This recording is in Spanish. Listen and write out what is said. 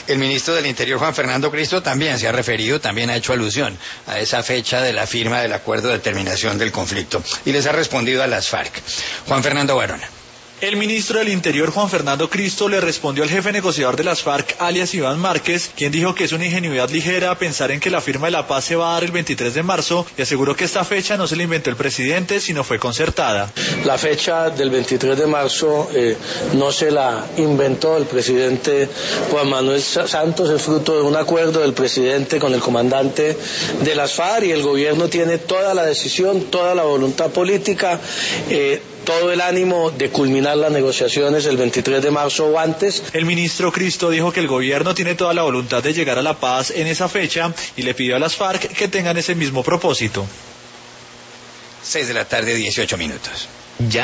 El ministro del Interior, Juan Fernando Cristo, también se ha referido, también ha hecho alusión a esa fecha de la firma del acuerdo de terminación del conflicto y les ha respondido a las FARC. Juan Fernando Barona. El ministro del Interior, Juan Fernando Cristo, le respondió al jefe negociador de las FARC, alias Iván Márquez, quien dijo que es una ingenuidad ligera pensar en que la firma de la paz se va a dar el 23 de marzo y aseguró que esta fecha no se la inventó el presidente, sino fue concertada. La fecha del 23 de marzo no se la inventó el presidente Juan Manuel Santos, es fruto de un acuerdo del presidente con el comandante de las FARC y el gobierno tiene toda la decisión, toda la voluntad política, todo el ánimo de culminar las negociaciones el 23 de marzo o antes. El ministro Cristo dijo que el gobierno tiene toda la voluntad de llegar a la paz en esa fecha y le pidió a las FARC que tengan ese mismo propósito. 6 de la tarde, 18 minutos.